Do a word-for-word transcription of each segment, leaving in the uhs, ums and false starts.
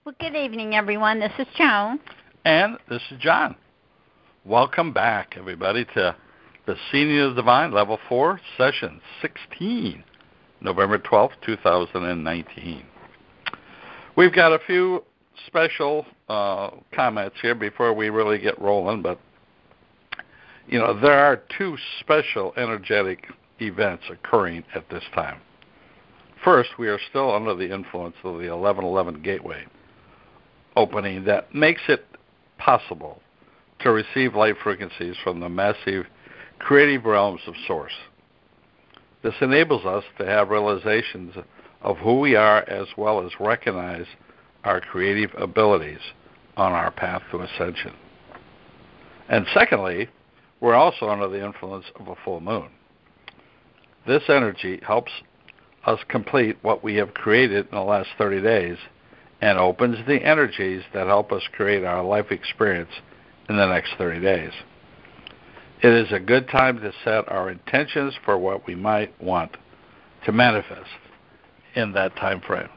Well, good evening, everyone. This is Joan. And this is John. Welcome back, everybody, to the Seeding of the Divine, Level four, Session sixteen, November twelfth, two thousand nineteen. We've got a few special uh, comments here before we really get rolling, but, you know, there are two special energetic events occurring at this time. First, we are still under the influence of the eleven eleven Gateway opening that makes it possible to receive light frequencies from the massive creative realms of Source. This enables us to have realizations of who we are as well as recognize our creative abilities on our path to ascension. And secondly, we're also under the influence of a full moon. This energy helps us complete what we have created in the last thirty days and opens the energies that help us create our life experience in the next thirty days. It is a good time to set our intentions for what we might want to manifest in that time frame.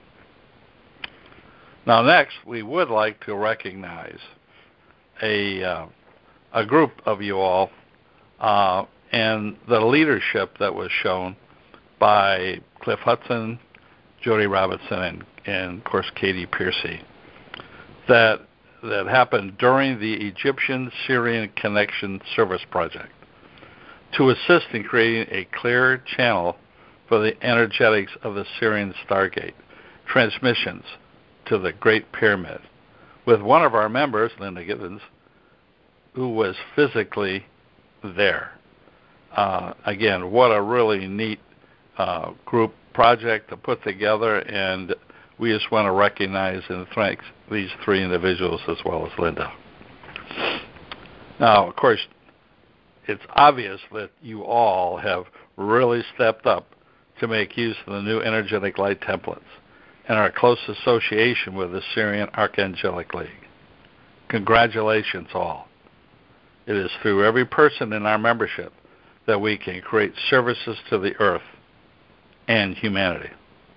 Now, next, we would like to recognize a uh, a group of you all uh, and the leadership that was shown by Cliff Hudson, Jody Robinson, and, and of course, Katie Piercy, that that happened during the Egyptian-Syrian Connection Service Project to assist in creating a clear channel for the energetics of the Syrian Stargate transmissions to the Great Pyramid, with one of our members, Linda Gibbons, who was physically there. Uh, again, what a really neat uh, group project to put together, and we just want to recognize and thank these three individuals as well as Linda. Now, of course, it's obvious that you all have really stepped up to make use of the new energetic light templates and our close association with the Syrian Archangelic League. Congratulations all. It is through every person in our membership that we can create services to the earth and humanity.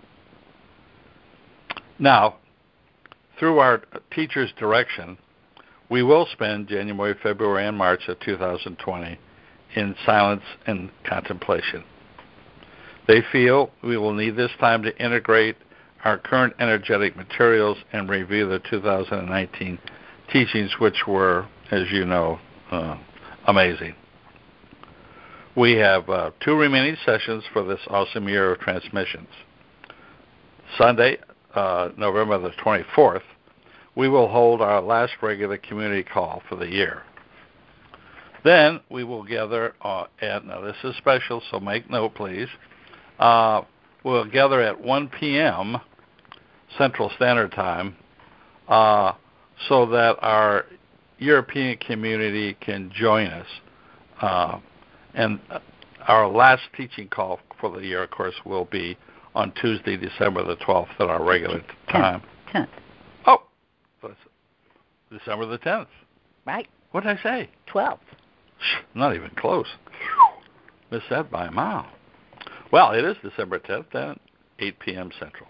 Now, through our teacher's direction, we will spend January, February, and March of two thousand twenty in silence and contemplation. They feel we will need this time to integrate our current energetic materials and review the two thousand nineteen teachings, which were, as you know, uh, amazing. We have uh, two remaining sessions for this awesome year of transmissions. Sunday, uh, November the twenty-fourth, we will hold our last regular community call for the year. Then we will gather, uh, at, now this is special, so make note, please. Uh, we'll gather at one p.m. Central Standard Time uh, so that our European community can join us. Uh, and our last teaching call for the year, of course, will be on Tuesday, December the twelfth at our regular time. tenth. Oh, December the tenth. Right. What did I say? twelfth. Not even close. Missed that by a mile. Well, it is December tenth, then, eight p.m. Central.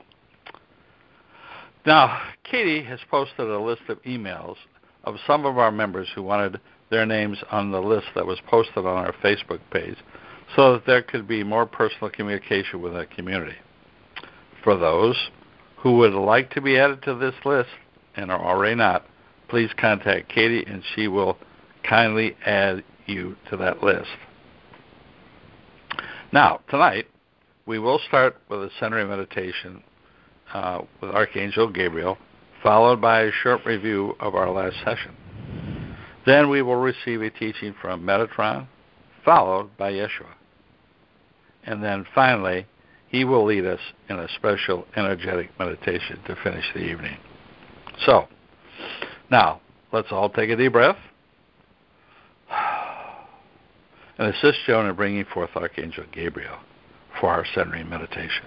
Now, Katie has posted a list of emails of some of our members who wanted their names on the list that was posted on our Facebook page so that there could be more personal communication with our community. For those who would like to be added to this list and are already not, please contact Katie and she will kindly add you to that list. Now, tonight, we will start with a centering meditation uh, with Archangel Gabriel, followed by a short review of our last session. Then we will receive a teaching from Metatron, followed by Yeshua. And then finally, he will lead us in a special energetic meditation to finish the evening. So, now, let's all take a deep breath and assist Joan in bringing forth Archangel Gabriel for our centering meditation.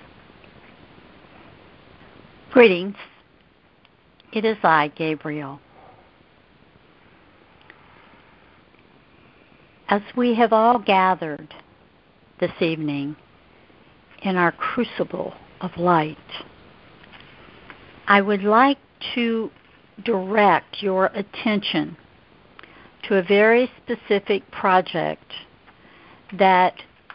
Greetings. It is I, Gabriel. As we have all gathered this evening in our crucible of light, I would like to direct your attention to a very specific project that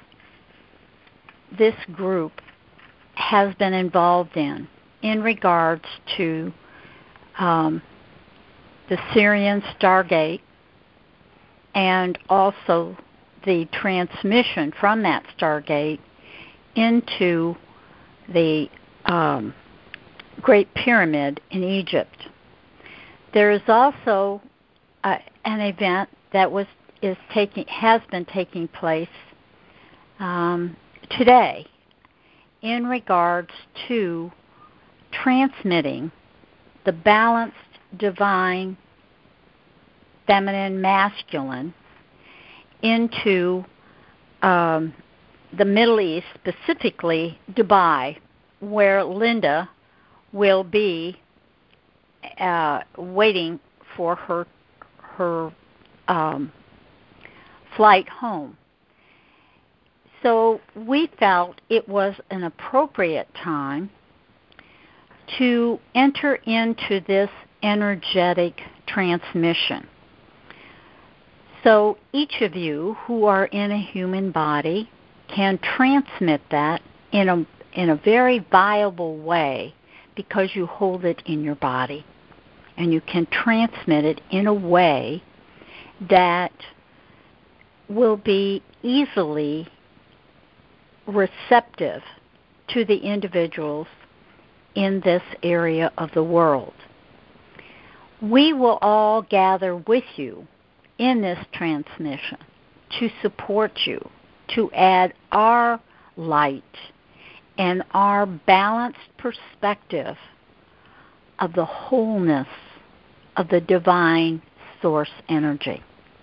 this group has been involved in, in regards to um, the Sirian Stargate and also the transmission from that Stargate into the um, Great Pyramid in Egypt. There is also uh, an event that was is taking has been taking place um, today in regards to transmitting the balanced divine feminine masculine into um, the Middle East, specifically Dubai, where Linda will be uh, waiting for her her um, flight home. So we felt it was an appropriate time to enter into this energetic transmission. So each of you who are in a human body can transmit that in a in a very viable way because you hold it in your body. And you can transmit it in a way that will be easily receptive to the individuals in this area of the world. We will all gather with you in this transmission to support you, to add our light and our balanced perspective of the wholeness of the divine source energy.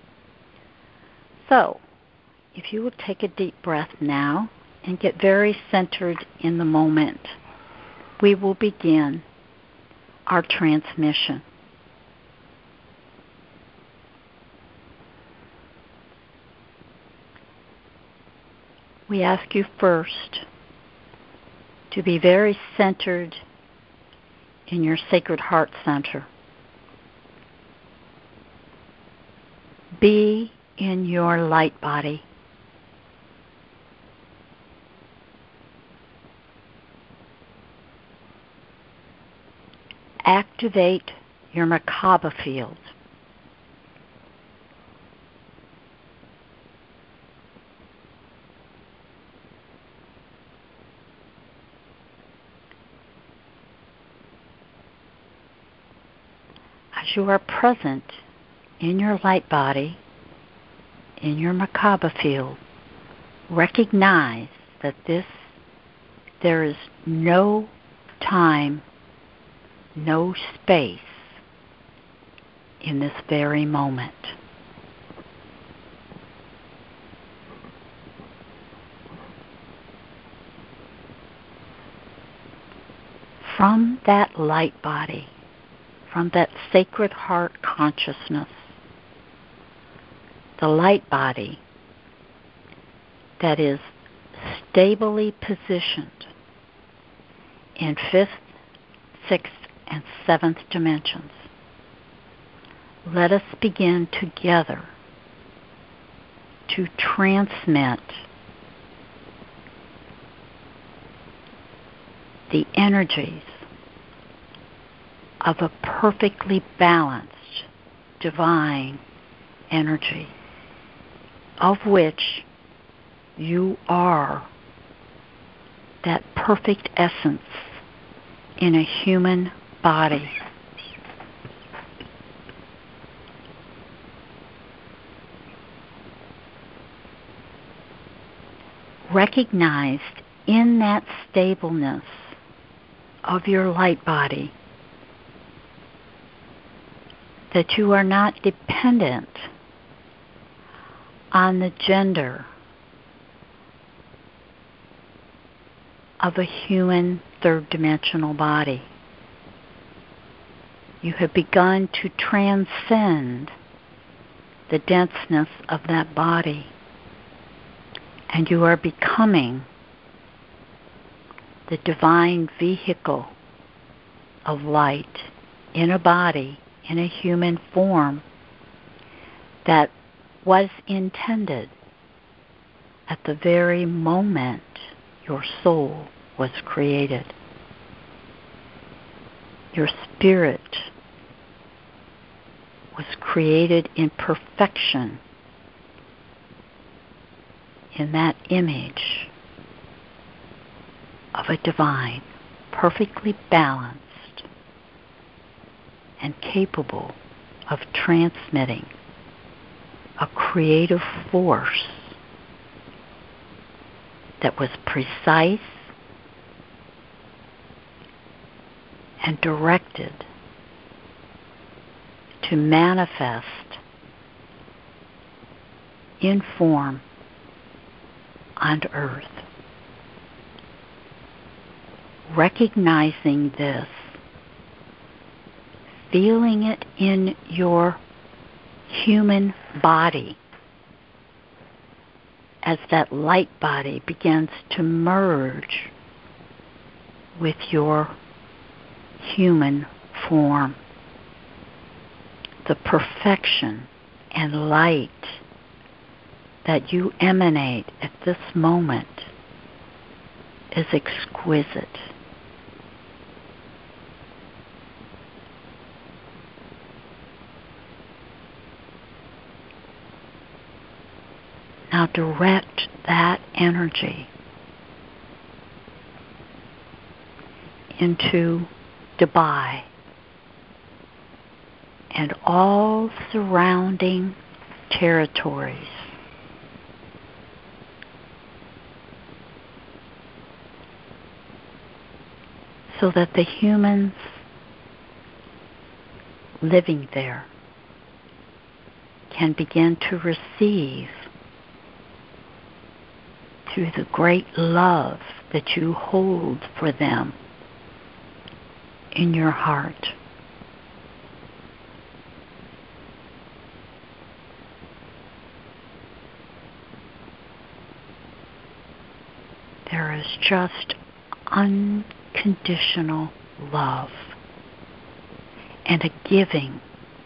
So, if you will take a deep breath now and get very centered in the moment, we will begin our transmission. We ask you first to be very centered in your sacred heart center. Be in your light body. Activate your Merkaba field. As you are present in your light body, in your Merkaba field, recognize that this, there is no time, no space in this very moment. From that light body, from that sacred heart consciousness, the light body that is stably positioned in fifth, sixth, and seventh dimensions, let us begin together to transmit the energies of a perfectly balanced divine energy, of which you are that perfect essence in a human body. Recognized in that stableness of your light body that you are not dependent on the gender of a human third-dimensional body. You have begun to transcend the denseness of that body, and you are becoming the divine vehicle of light in a body, in a human form, that was intended at the very moment your soul was created. Your spirit was created in perfection in that image of a divine, perfectly balanced and capable of transmitting a creative force that was precise and directed to manifest in form on earth. Recognizing this, feeling it in your human body as that light body begins to merge with your human form. The perfection and light that you emanate at this moment is exquisite. Now direct that energy into Dubai and all surrounding territories. So that the humans living there can begin to receive through the great love that you hold for them in your heart. There is just unconditional love and a giving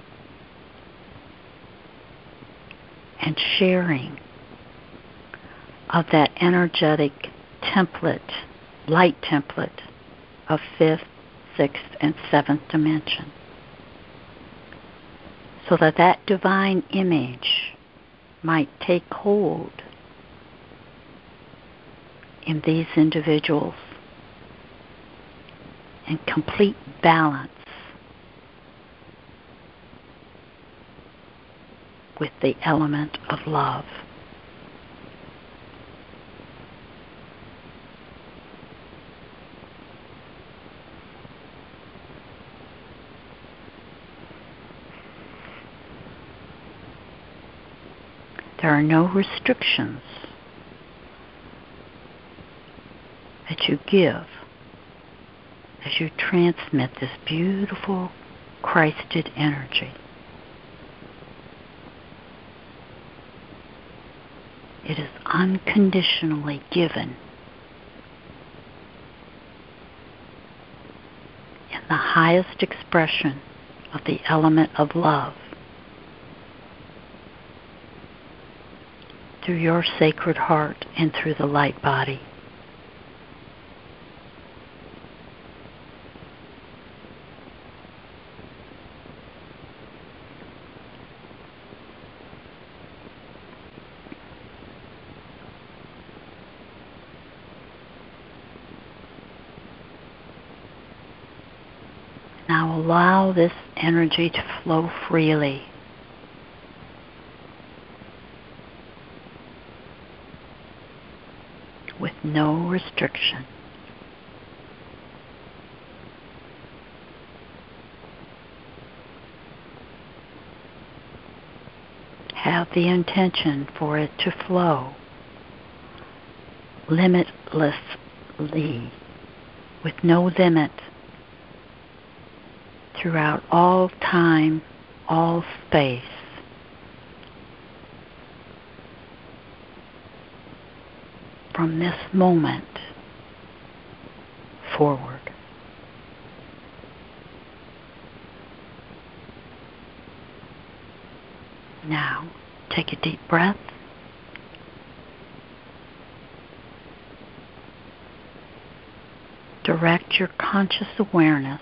and sharing of that energetic template, light template of fifth, sixth, and seventh dimension. So that that divine image might take hold in these individuals in complete balance with the element of love. There are no restrictions that you give as you transmit this beautiful Christed energy. It is unconditionally given in the highest expression of the element of love through your sacred heart and through the light body. Now allow this energy to flow freely. With no restriction. Have the intention for it to flow limitlessly, with no limit, throughout all time, all space. From this moment forward. Now, take a deep breath. Direct your conscious awareness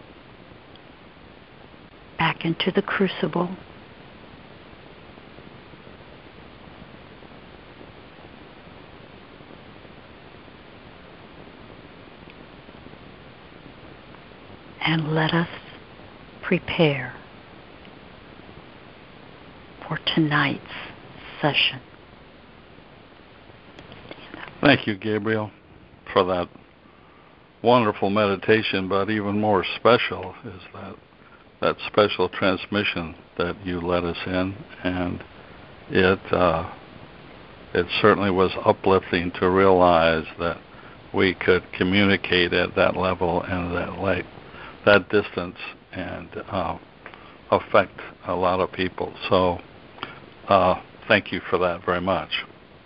back into the crucible. And let us prepare for tonight's session. Thank you, Gabriel, for that wonderful meditation, but even more special is that that special transmission that you led us in, and it uh, it certainly was uplifting to realize that we could communicate at that level and that light, that distance, and uh, affect a lot of people. So uh, thank you for that very much.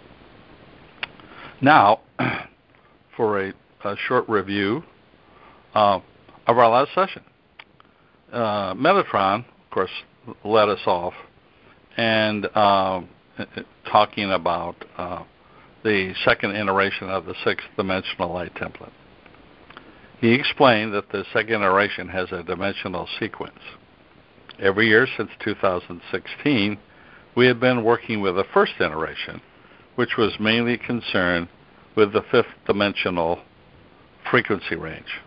Now, for a a short review uh, of our last session. Uh, Metatron, of course, led us off and uh, talking about uh, the second iteration of the sixth dimensional light template. He explained that the second iteration has a dimensional sequence. Every year since two thousand sixteen, we have been working with the first iteration, which was mainly concerned with the fifth dimensional frequency range.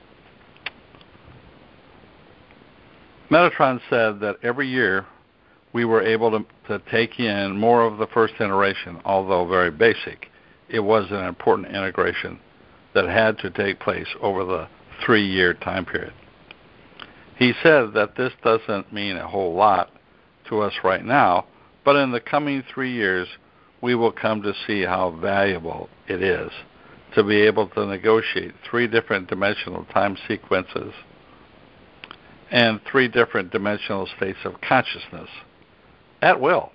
Metatron said that every year we were able to, to take in more of the first iteration, although very basic. It was an important integration that had to take place over the three-year time period. He said that this doesn't mean a whole lot to us right now, but in the coming three years, we will come to see how valuable it is to be able to negotiate three different dimensional time sequences and three different dimensional states of consciousness at will.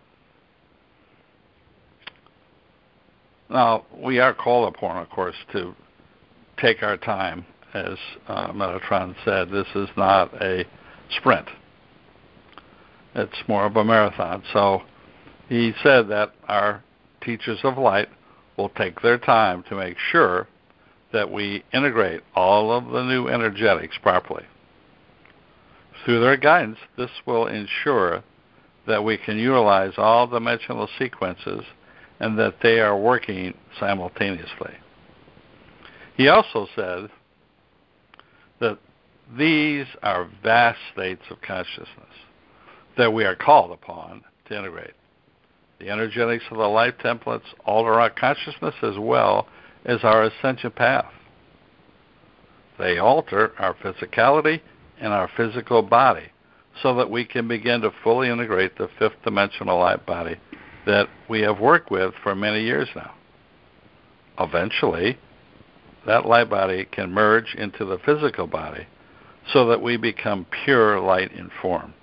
Now, we are called upon, of course, to take our time. As uh, Metatron said, this is not a sprint. It's more of a marathon. So he said that our teachers of light will take their time to make sure that we integrate all of the new energetics properly. Through their guidance, this will ensure that we can utilize all dimensional sequences and that they are working simultaneously. He also said that these are vast states of consciousness that we are called upon to integrate. The energetics of the life templates alter our consciousness as well as our ascension path. They alter our physicality and our physical body so that we can begin to fully integrate the fifth dimensional light body that we have worked with for many years now. Eventually, that light body can merge into the physical body so that we become pure light in form.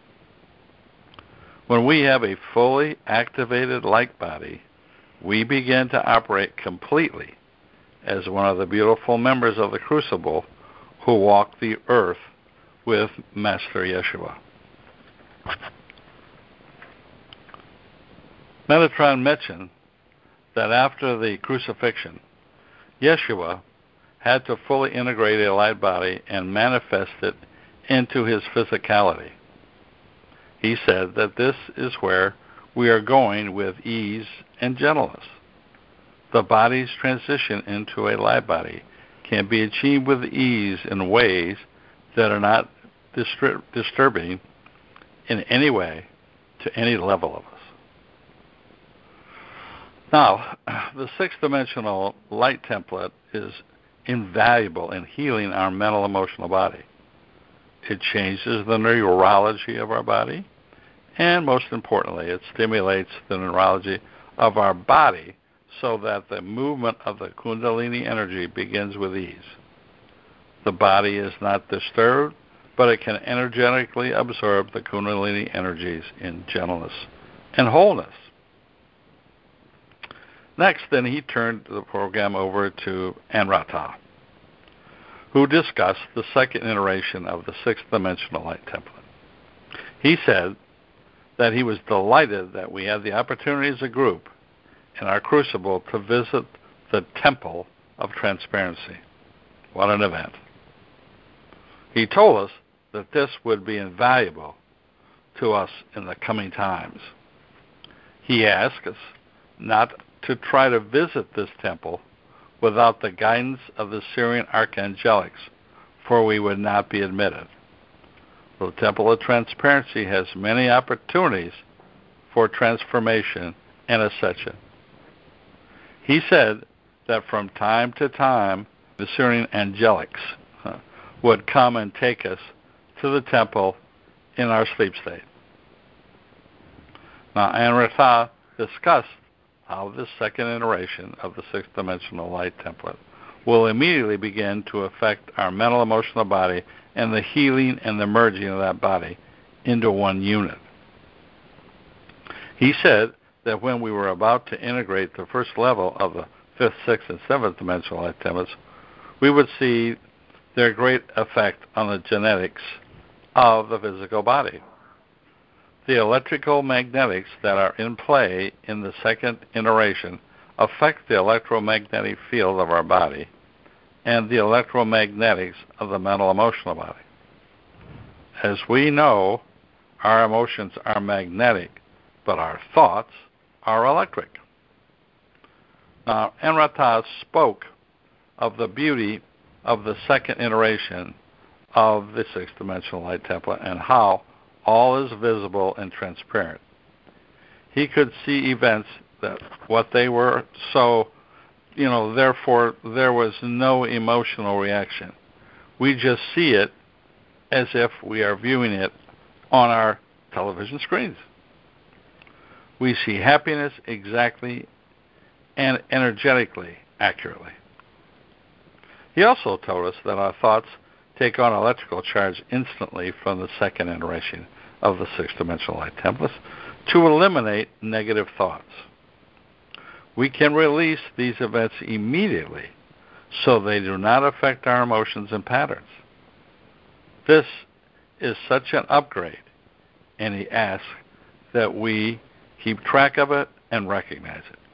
When we have a fully activated light body, we begin to operate completely as one of the beautiful members of the Crucible who walk the earth with Master Yeshua. Metatron mentioned that after the crucifixion, Yeshua had to fully integrate a light body and manifest it into his physicality. He said that this is where we are going with ease and gentleness. The body's transition into a light body can be achieved with ease in ways that are not distur- disturbing in any way to any level of us. Now, the sixth-dimensional light template is invaluable in healing our mental emotional body. It changes the neurology of our body, and most importantly, it stimulates the neurology of our body so that the movement of the Kundalini energy begins with ease. The body is not disturbed, but it can energetically absorb the Kundalini energies in gentleness and wholeness. Next, then, he turned the program over to Anrata, who discussed the second iteration of the sixth dimensional light template. He said that he was delighted that we had the opportunity as a group in our crucible to visit the Temple of Transparency. What an event. He told us that this would be invaluable to us in the coming times. He asked us not to try to visit this temple without the guidance of the Syrian archangelics, for we would not be admitted. The Temple of Transparency has many opportunities for transformation and ascension. He said that from time to time, the Syrian angelics uh, would come and take us to the temple in our sleep state. Now, Anrata discussed how this second iteration of the sixth dimensional light template will immediately begin to affect our mental, emotional body and the healing and the merging of that body into one unit. He said that when we were about to integrate the first level of the fifth, sixth, and seventh dimensional light templates, we would see their great effect on the genetics of the physical body. The electrical magnetics that are in play in the second iteration affect the electromagnetic field of our body and the electromagnetics of the mental emotional body. As we know, our emotions are magnetic, but our thoughts are electric. Now, Anrata spoke of the beauty of the second iteration of the sixth dimensional light template and how all is visible and transparent. He could see events that what they were, so, you know, therefore there was no emotional reaction. We just see it as if we are viewing it on our television screens. We see happiness exactly and energetically accurately. He also told us that our thoughts take on electrical charge instantly from the second iteration of the sixth dimensional light templates to eliminate negative thoughts. We can release these events immediately so they do not affect our emotions and patterns. This is such an upgrade, and he asks that we keep track of it and recognize it.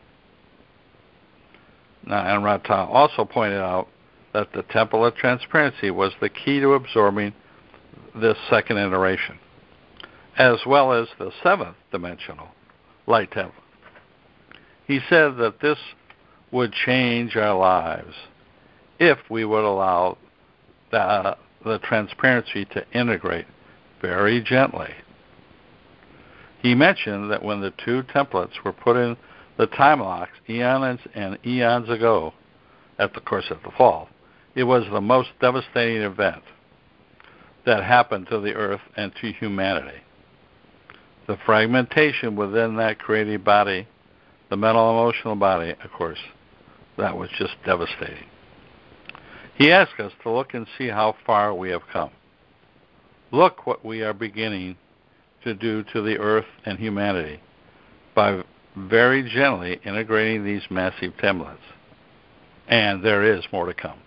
Now, Anrata also pointed out that the Temple of Transparency was the key to absorbing this second iteration, as well as the seventh dimensional light temple. He said that this would change our lives if we would allow the, the transparency to integrate very gently. He mentioned that when the two templates were put in the time locks eons and eons ago, at the course of the fall, it was the most devastating event that happened to the earth and to humanity. The fragmentation within that creative body, the mental emotional body, of course, that was just devastating. He asked us to look and see how far we have come. Look what we are beginning to do to the earth and humanity by very gently integrating these massive templates. And there is more to come.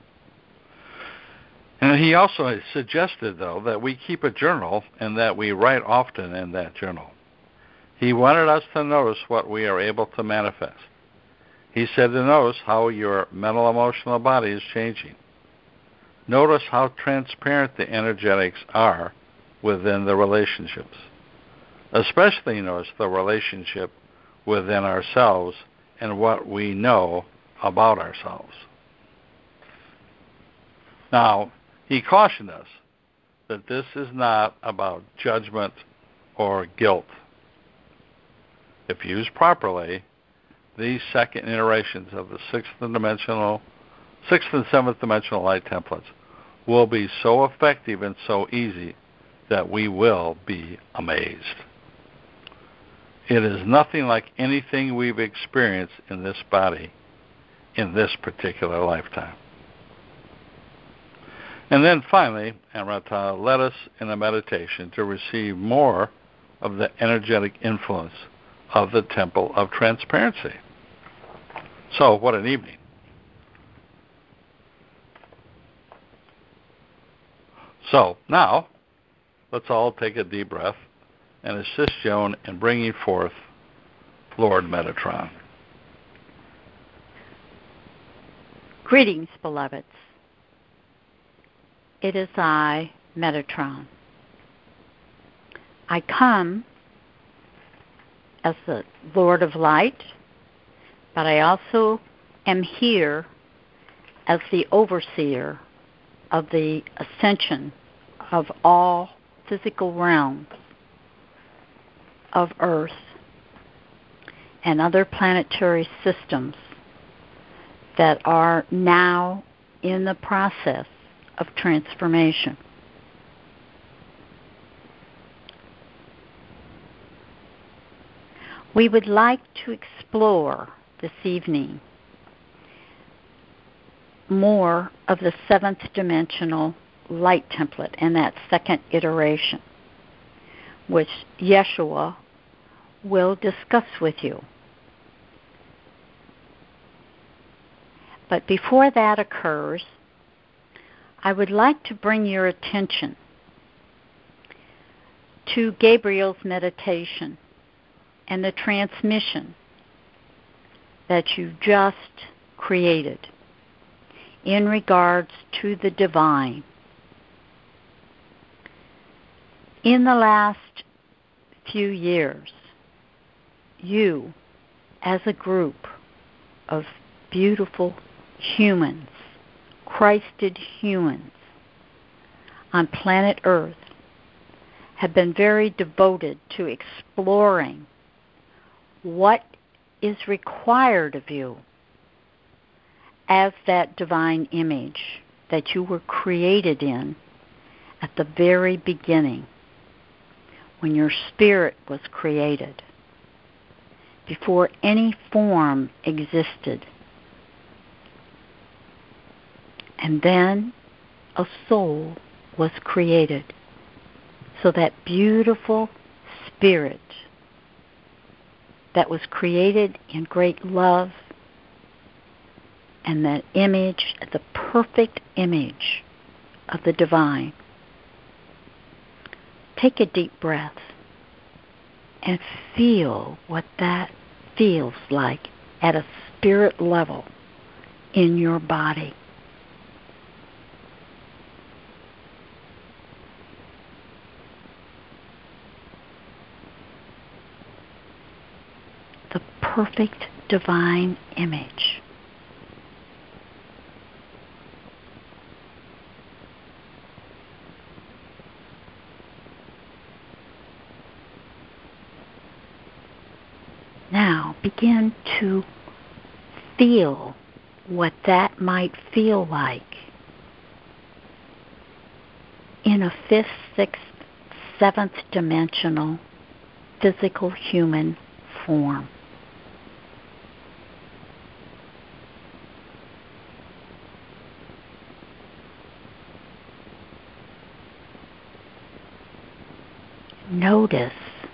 And he also suggested, though, that we keep a journal and that we write often in that journal. He wanted us to notice what we are able to manifest. He said to notice how your mental emotional body is changing. Notice how transparent the energetics are within the relationships. Especially notice the relationship within ourselves and what we know about ourselves. Now, he cautioned us that this is not about judgment or guilt. If used properly, these second iterations of the sixth dimensional, sixth and seventh dimensional light templates will be so effective and so easy that we will be amazed. It is nothing like anything we've experienced in this body in this particular lifetime. And then finally, Anrata led us in a meditation to receive more of the energetic influence of the Temple of Transparency. So, what an evening. So, now, let's all take a deep breath and assist Joan in bringing forth Lord Metatron. Greetings, beloveds. It is I, Metatron. I come as the Lord of Light, but I also am here as the overseer of the ascension of all physical realms of Earth and other planetary systems that are now in the process of transformation. We would like to explore this evening more of the seventh dimensional light template and that second iteration, which Yeshua will discuss with you. But before that occurs, I would like to bring your attention to Gabriel's meditation and the transmission that you just created in regards to the divine. In the last few years, you, as a group of beautiful humans, Christed humans on planet Earth, have been very devoted to exploring what is required of you as that divine image that you were created in at the very beginning, when your spirit was created, before any form existed. And then a soul was created. So that beautiful spirit that was created in great love, and that image, the perfect image of the divine. Take a deep breath and feel what that feels like at a spirit level in your body. The perfect divine image. Now begin to feel what that might feel like in a fifth, sixth, seventh dimensional physical human form. Notice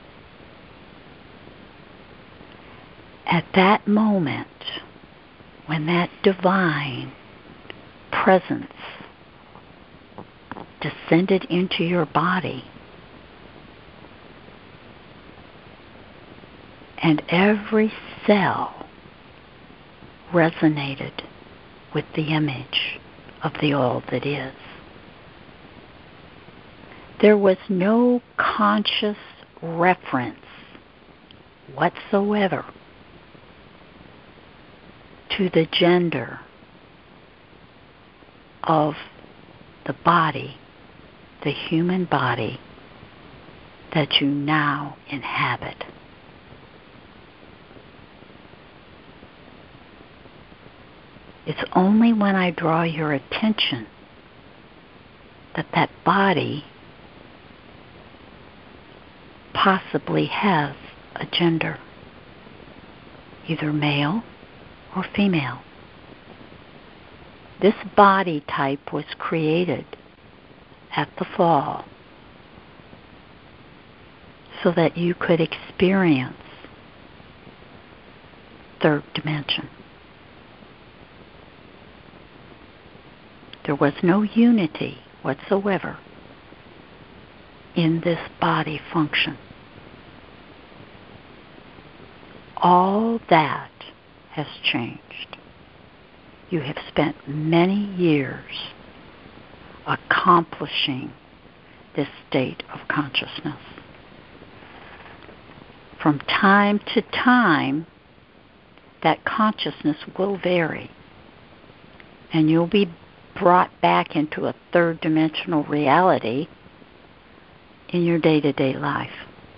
at that moment when that divine presence descended into your body, and every cell resonated with the image of the all that is. There was no conscious reference whatsoever to the gender of the body, the human body that you now inhabit. It's only when I draw your attention that that body possibly has a gender, either male or female. This body type was created at the fall so that you could experience third dimension. There was no unity whatsoever in this body function. all that has changed. You have spent many years accomplishing this state of consciousness. From time to time, that consciousness will vary, and you'll be brought back into a third dimensional reality in your day-to-day life.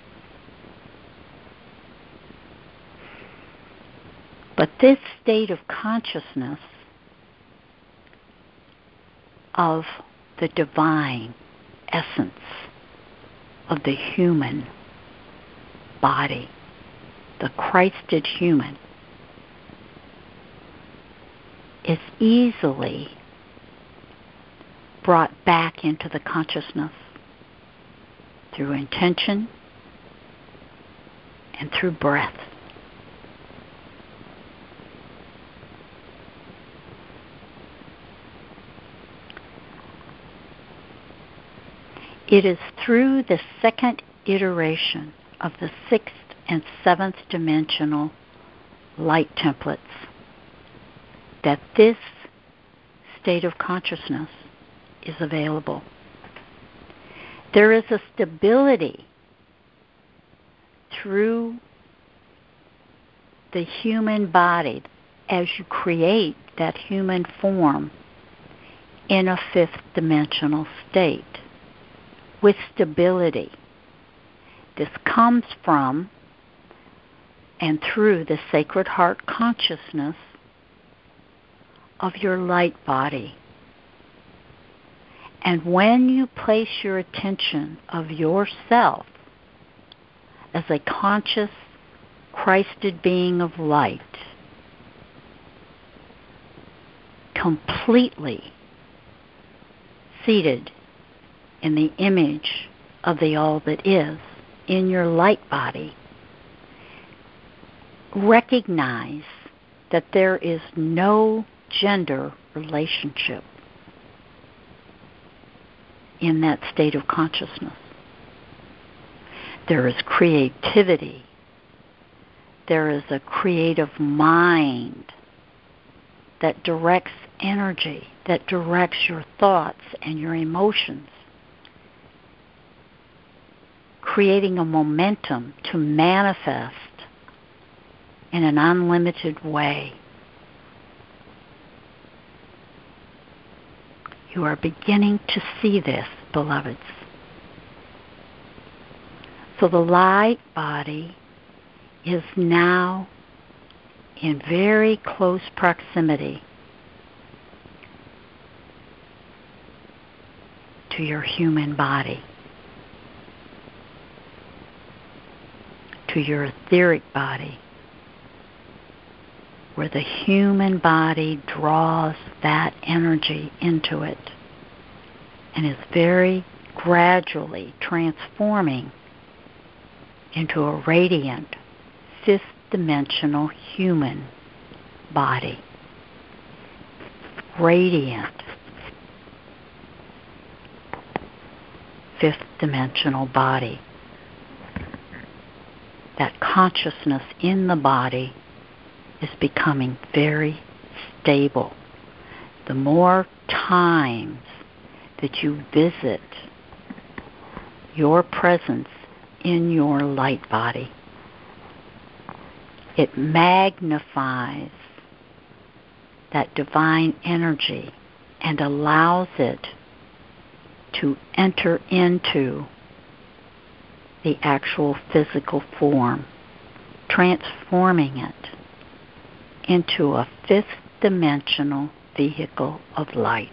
But this state of consciousness of the divine essence of the human body, the Christed human, is easily brought back into the consciousness through intention and through breath. It is through the second iteration of the sixth and seventh dimensional light templates that this state of consciousness is available. There is a stability through the human body as you create that human form in a fifth dimensional state with stability. This comes from and through the Sacred Heart consciousness of your light body. And when you place your attention of yourself as a conscious, Christed being of light, completely seated in the image of the all that is in your light body, recognize that there is no gender relationship in that state of consciousness. There is creativity. There is a creative mind that directs energy, that directs your thoughts and your emotions, creating a momentum to manifest in an unlimited way. You are beginning to see this, beloveds. So the light body is now in very close proximity to your human body, to your etheric body, where the human body draws that energy into it and is very gradually transforming into a radiant, fifth dimensional human body. Radiant, fifth dimensional body. That consciousness in the body is becoming very stable. The more times that you visit your presence in your light body, it magnifies that divine energy and allows it to enter into the actual physical form, transforming it into a fifth dimensional vehicle of light.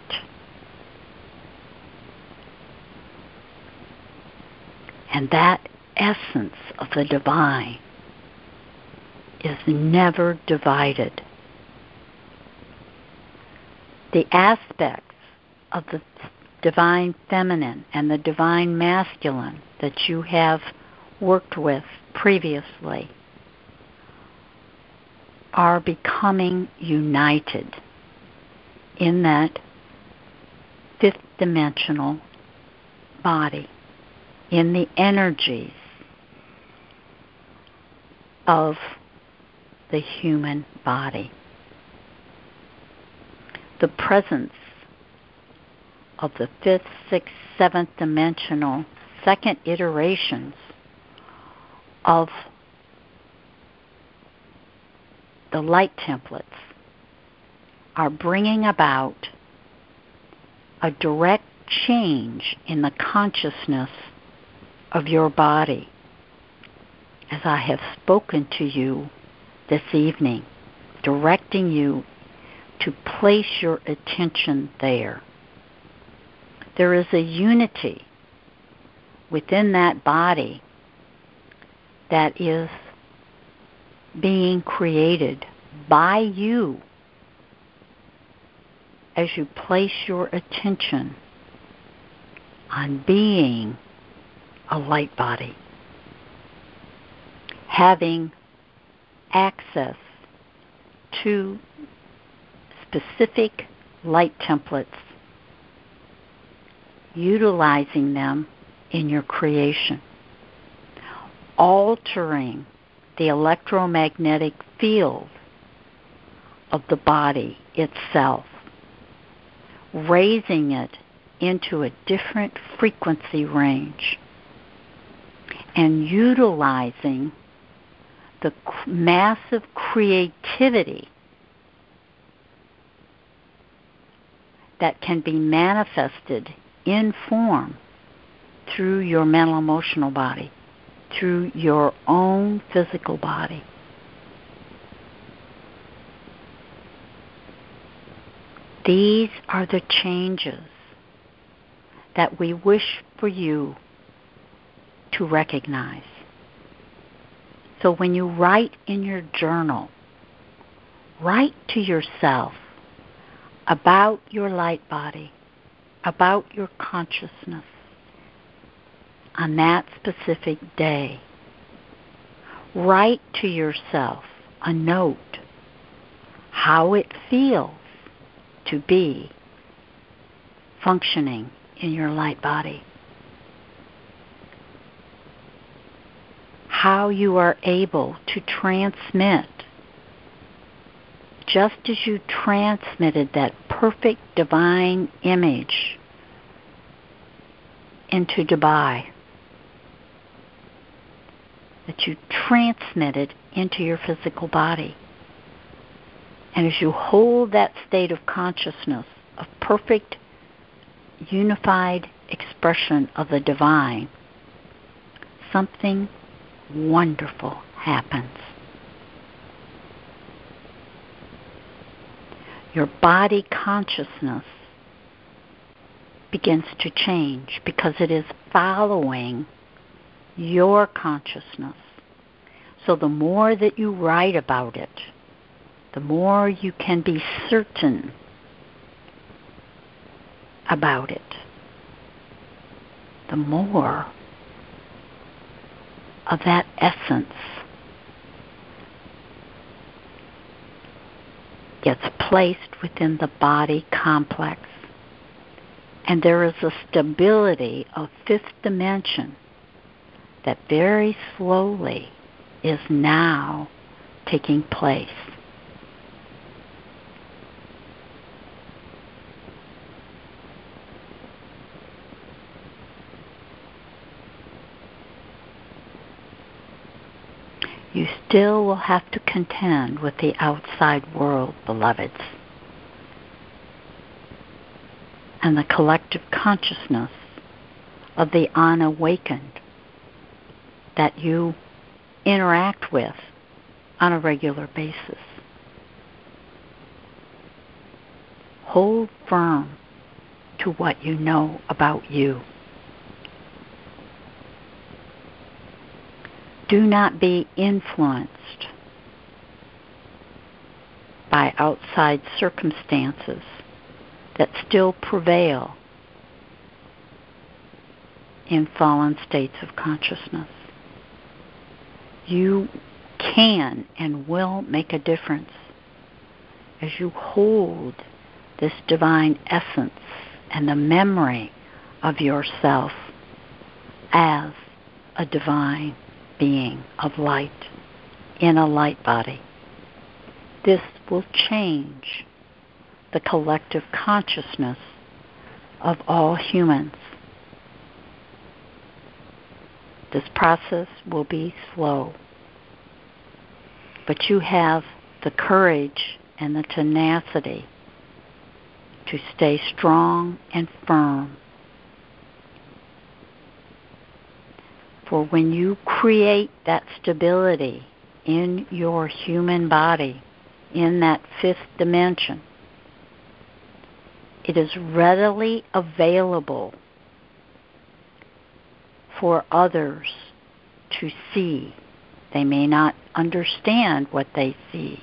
And that essence of the divine is never divided. The aspects of the divine feminine and the divine masculine that you have worked with previously are becoming united in that fifth dimensional body, in the energies of the human body. The presence of the fifth, sixth, seventh dimensional second iterations of the light templates are bringing about a direct change in the consciousness of your body, as I have spoken to you this evening, directing you to place your attention there. There is a unity within that body that is being created by you as you place your attention on being a light body, having access to specific light templates, utilizing them in your creation, altering the electromagnetic field of the body itself, raising it into a different frequency range, and utilizing the massive creativity that can be manifested in form through your mental emotional body, through your own physical body. These are the changes that we wish for you to recognize. So when you write in your journal, write to yourself about your light body, about your consciousness on that specific day. Write to yourself a note how it feels to be functioning in your light body. How you are able to transmit, just as you transmitted that perfect divine image into Dubai, that you transmitted into your physical body. And as you hold that state of consciousness, of perfect, unified expression of the divine, something wonderful happens. Your body consciousness begins to change because it is following your consciousness. So the more that you write about it, the more you can be certain about it, the more of that essence gets placed within the body complex. And there is a stability of fifth dimension that very slowly is now taking place. You still will have to contend with the outside world, beloveds, and the collective consciousness of the unawakened that you interact with on a regular basis. Hold firm to what you know about you. Do not be influenced by outside circumstances that still prevail in fallen states of consciousness. You can and will make a difference as you hold this divine essence and the memory of yourself as a divine being of light in a light body. This will change the collective consciousness of all humans. This process will be slow, but you have the courage and the tenacity to stay strong and firm. For when you create that stability in your human body, in that fifth dimension, it is readily available for others to see. They may not understand what they see,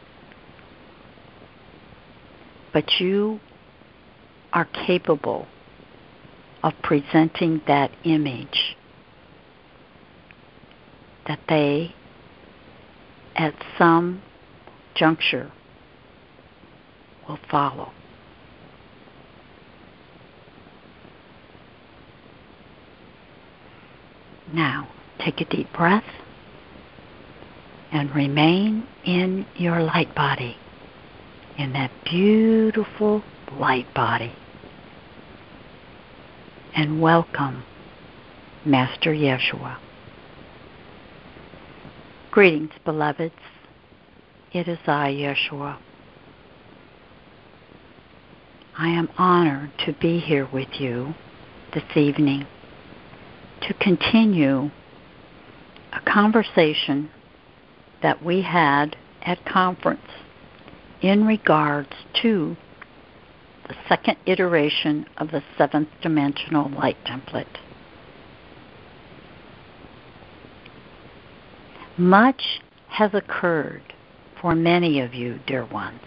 but you are capable of presenting that image that they, at some juncture, will follow. Now, take a deep breath and remain in your light body, in that beautiful light body. And welcome, Master Yeshua. Greetings, beloveds. It is I, Yeshua. I am honored to be here with you this evening to continue a conversation that we had at conference in regards to the second iteration of the seventh dimensional light template. Much has occurred for many of you, dear ones,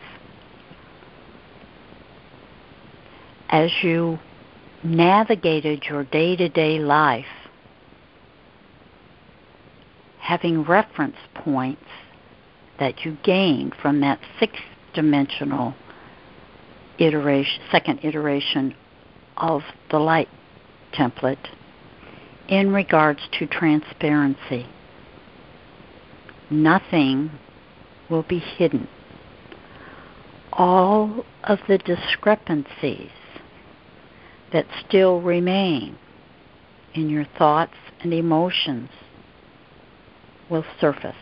as you navigated your day-to-day life, having reference points that you gained from that sixth dimensional iteration, second iteration of the light template in regards to transparency. Nothing will be hidden. All of the discrepancies that still remain in your thoughts and emotions will surface.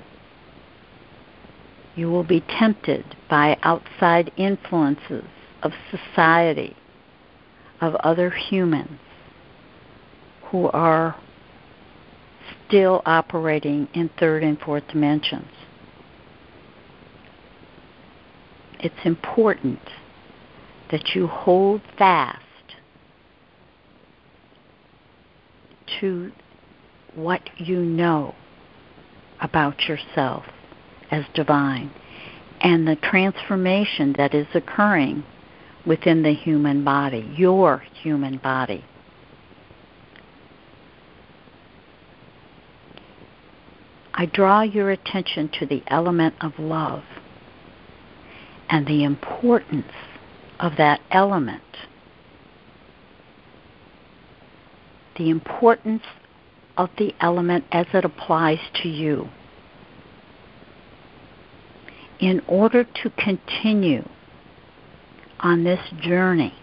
You will be tempted by outside influences of society, of other humans who are still operating in third and fourth dimensions. It's important that you hold fast to what you know about yourself as divine and the transformation that is occurring within the human body, your human body. I draw your attention to the element of love and the importance of that element. The importance of the element as it applies to you. In order to continue on this journey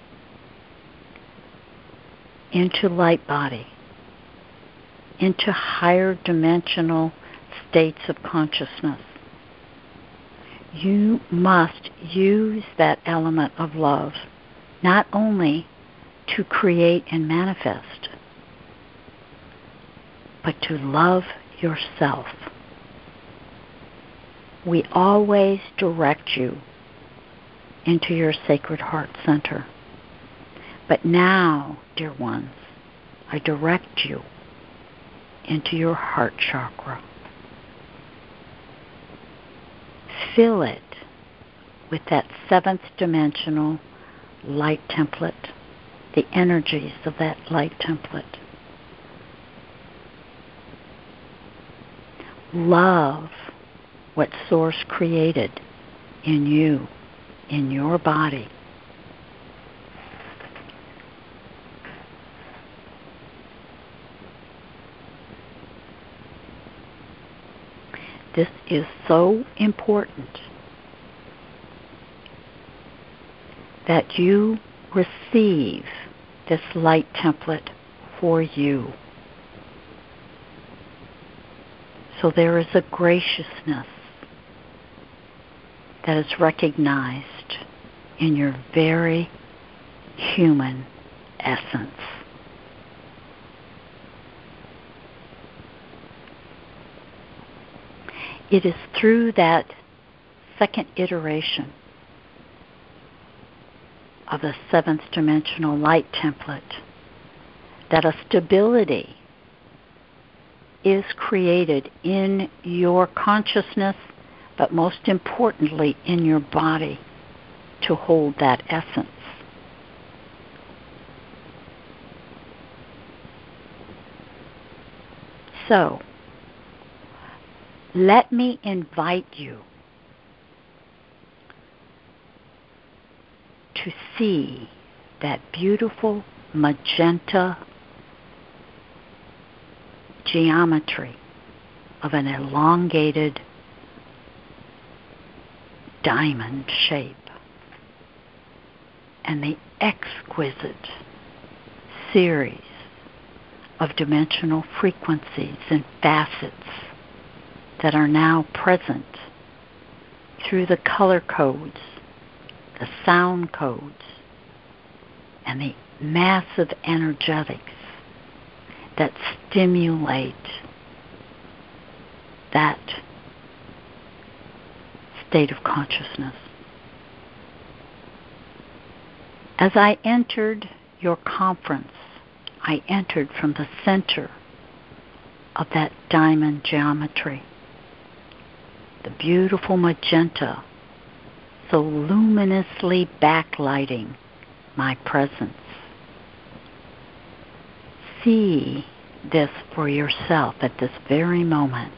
into light body, into higher dimensional states of consciousness, you must use that element of love not only to create and manifest, but to love yourself. We always direct you into your sacred heart center. But now, dear ones, I direct you into your heart chakra. Fill it with that seventh dimensional light template, the energies of that light template. Love what Source created in you, in your body. This is so important that you receive this light template for you. So there is a graciousness that is recognized in your very human essence. It is through that second iteration of the seventh dimensional light template that a stability is created in your consciousness, but most importantly in your body, to hold that essence. So, let me invite you to see that beautiful magenta geometry of an elongated diamond shape and the exquisite series of dimensional frequencies and facets that are now present through the color codes, the sound codes, and the massive energetics that stimulate that state of consciousness. As I entered your conference, I entered from the center of that diamond geometry, the beautiful magenta so luminously backlighting my presence. See this for yourself at this very moment.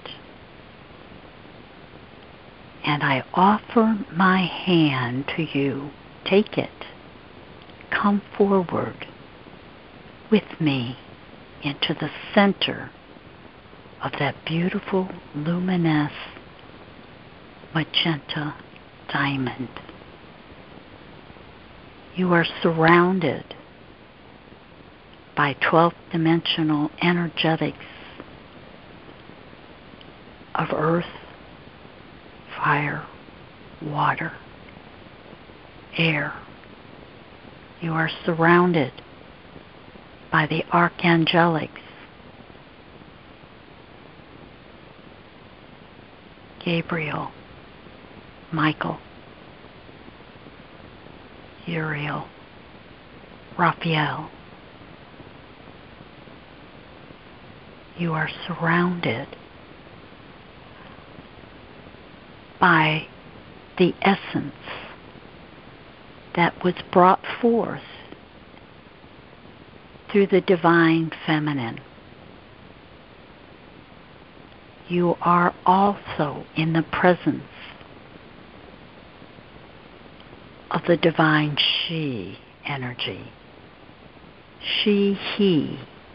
And I offer my hand to you. Take it. Come forward with me into the center of that beautiful luminous magenta diamond. You are surrounded by twelfth dimensional energetics of earth, fire, water, air. You are surrounded by the archangelics, Gabriel, Michael, Uriel, Raphael. You are surrounded by the essence that was brought forth through the divine feminine. You are also in the presence of the divine she energy. She, he,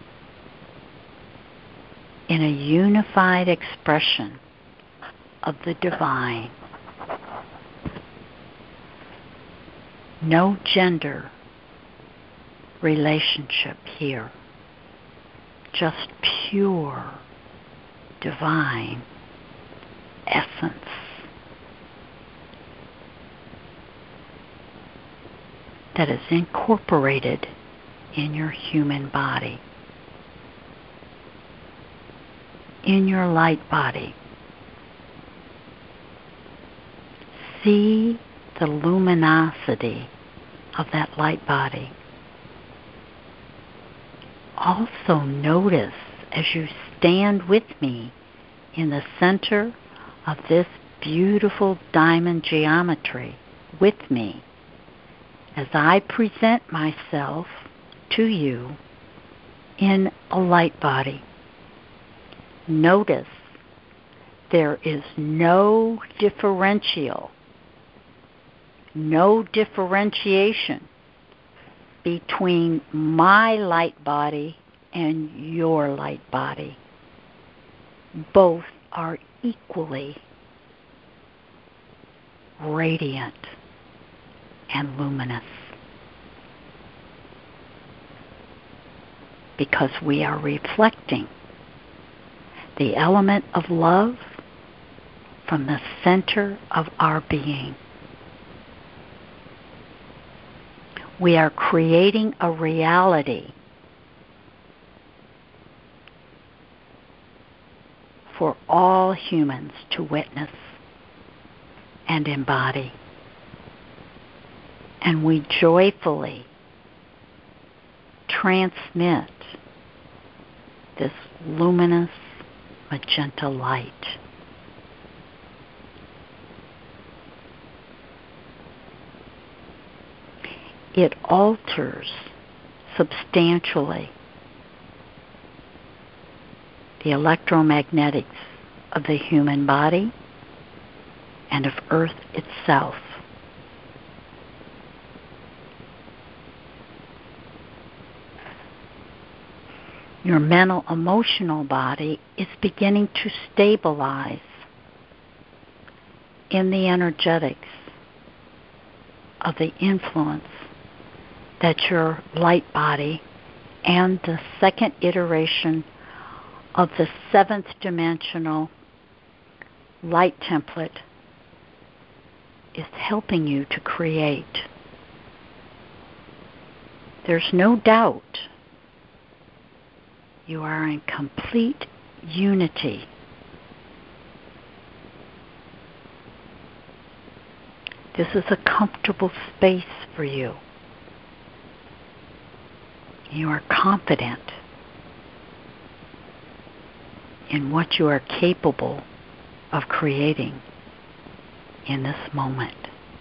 in a unified expression of the divine. No gender relationship here, just pure divine essence. That is incorporated in your human body, in your light body. See the luminosity of that light body. Also notice as you stand with me in the center of this beautiful diamond geometry with me, as I present myself to you in a light body. Notice there is no differential, no differentiation between my light body and your light body. Both are equally radiant and luminous. because we are reflecting the element of love from the center of our being. We are creating a reality for all humans to witness and embody. And we joyfully transmit this luminous magenta light. It alters substantially the electromagnetics of the human body and of Earth itself. Your mental emotional body is beginning to stabilize in the energetics of the influence that your light body and the second iteration of the seventh dimensional light template is helping you to create. There's no doubt you are in complete unity. This is a comfortable space for you. You are confident in what you are capable of creating in this moment.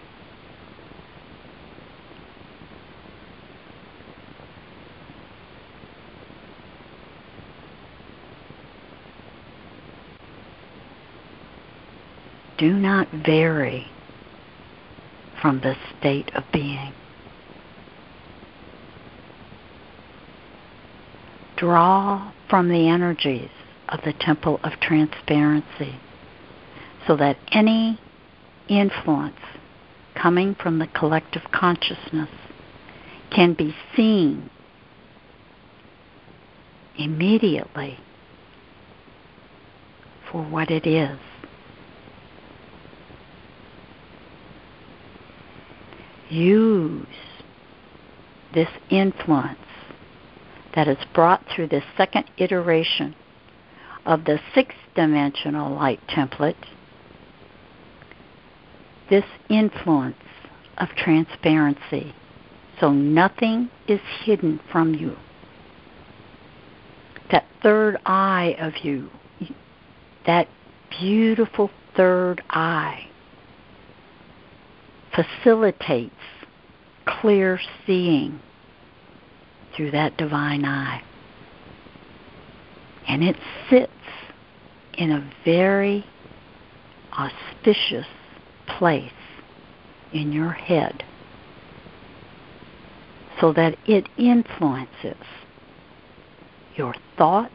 Do not vary from this state of being. Draw from the energies of the Temple of Transparency so that any influence coming from the collective consciousness can be seen immediately for what it is. Use this influence that is brought through the second iteration of the sixth dimensional light template, this influence of transparency, so nothing is hidden from you. That third eye of you, that beautiful third eye, facilitates clear seeing through that divine eye. And it sits in a very auspicious place in your head so that it influences your thoughts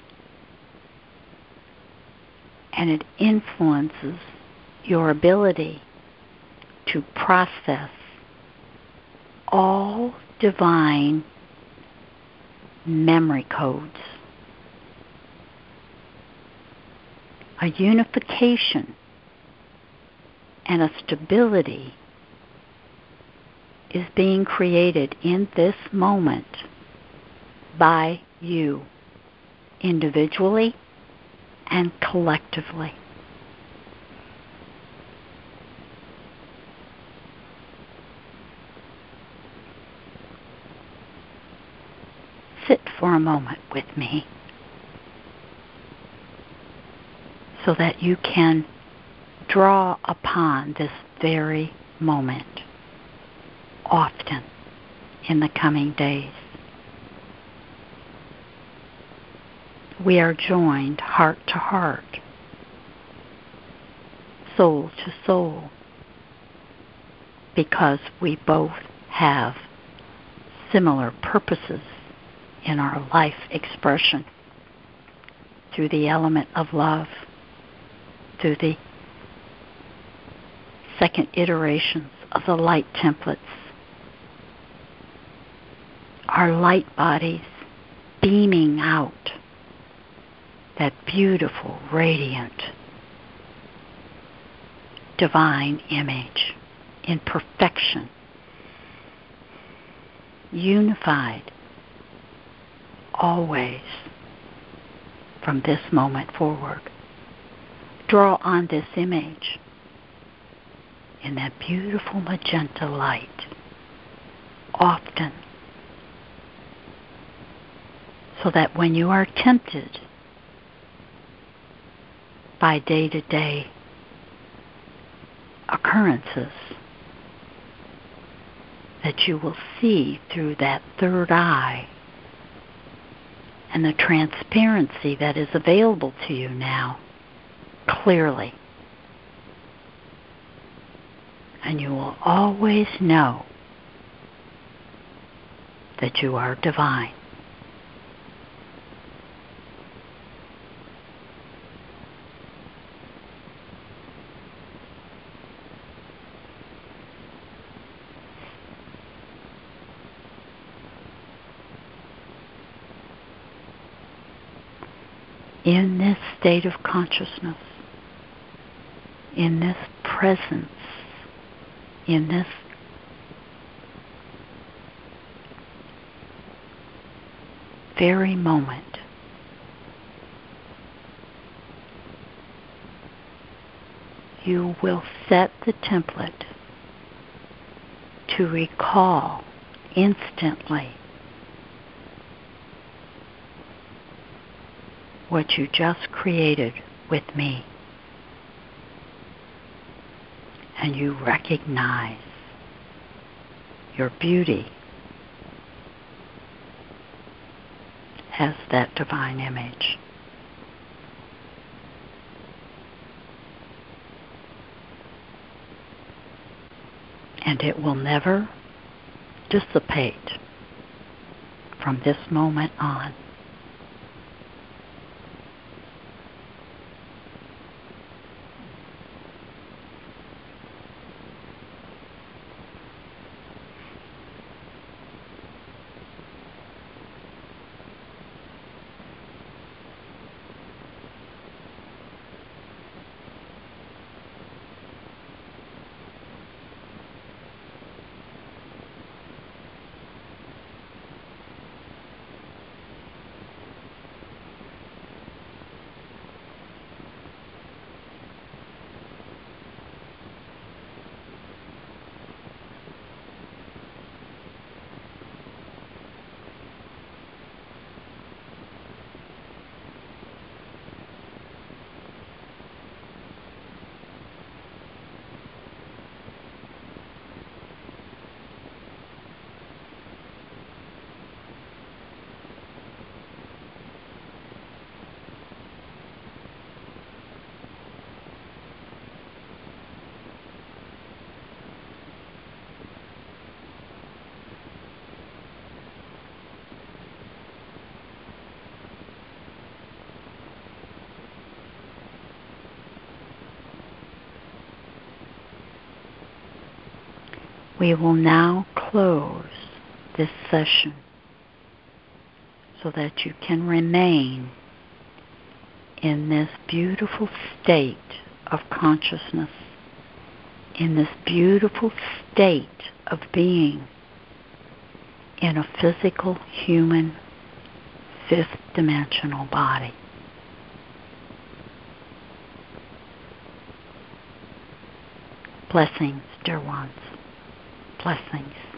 and it influences your ability to process all divine memory codes. A unification and a stability is being created in this moment by you, individually and collectively. Sit for a moment with me so that you can draw upon this very moment often in the coming days. We are joined heart to heart, soul to soul, because we both have similar purposes in our life expression through the element of love, through the second iterations of the light templates. Our light bodies beaming out that beautiful, radiant, divine image in perfection, unified, always from this moment forward. Draw on this image in that beautiful magenta light often, so that when you are tempted by day-to-day occurrences, that you will see through that third eye and the transparency that is available to you now clearly. And you will always know that you are divine. In this state of consciousness, in this presence, in this very moment, you will set the template to recall instantly what you just created with me. And you recognize your beauty as that divine image. And it will never dissipate from this moment on. We will now close this session so that you can remain in this beautiful state of consciousness, in this beautiful state of being in a physical, human, fifth dimensional body. Blessings, dear ones. Blessings.